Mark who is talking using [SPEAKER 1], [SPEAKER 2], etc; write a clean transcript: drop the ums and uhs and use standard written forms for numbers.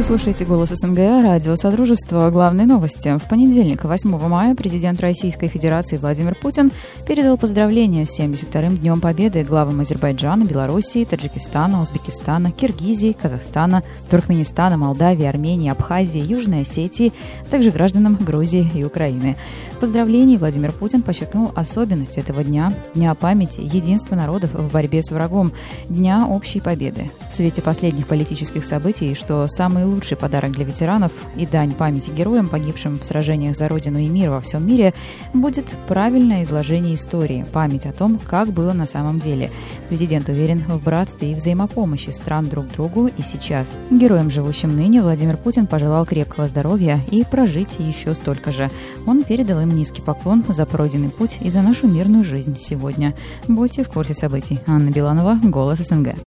[SPEAKER 1] слушаете «Голос СНГ», радио «Содружество». Главные новости. В понедельник, 8 мая, президент Российской Федерации Владимир Путин передал поздравления с 72-м Днем Победы главам Азербайджана, Белоруссии, Таджикистана, Узбекистана, Киргизии, Казахстана, Туркменистана, Молдавии, Армении, Абхазии, Южной Осетии, а также гражданам Грузии и Украины. В поздравлении Владимир Путин подчеркнул особенность этого дня, Дня памяти, единства народов в борьбе с врагом, Дня общей победы. В свете последних политических событий, что самый лучший подарок для ветеранов и дань памяти героям, погибшим в сражениях за Родину и мир во всем мире, будет правильное изложение истории, память о том, как было на самом деле. Президент уверен в братстве и взаимопомощи стран друг другу и сейчас. Героям, живущим ныне, Владимир Путин пожелал крепкого здоровья и прожить еще столько же. Он передал им низкий поклон за пройденный путь и за нашу мирную жизнь сегодня. Будьте в курсе событий. Анна Биланова, «Голос СНГ».